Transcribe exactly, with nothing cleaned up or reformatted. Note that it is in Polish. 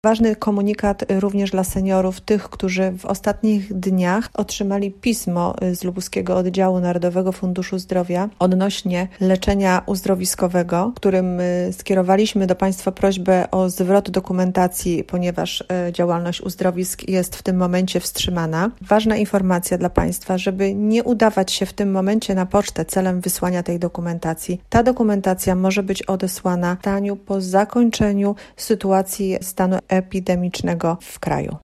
Ważny komunikat również dla seniorów, tych, którzy w ostatnich dniach otrzymali pismo z Lubuskiego Oddziału Narodowego Funduszu Zdrowia odnośnie leczenia uzdrowiskowego, którym skierowaliśmy do Państwa prośbę o zwrot dokumentacji, ponieważ działalność uzdrowisk jest w tym momencie wstrzymana. Ważna informacja dla Państwa, żeby nie udawać się w tym momencie na pocztę celem wysłania tej dokumentacji. Ta dokumentacja może być odesłana w stanie po zakończeniu sytuacji stanu epidemicznego w kraju.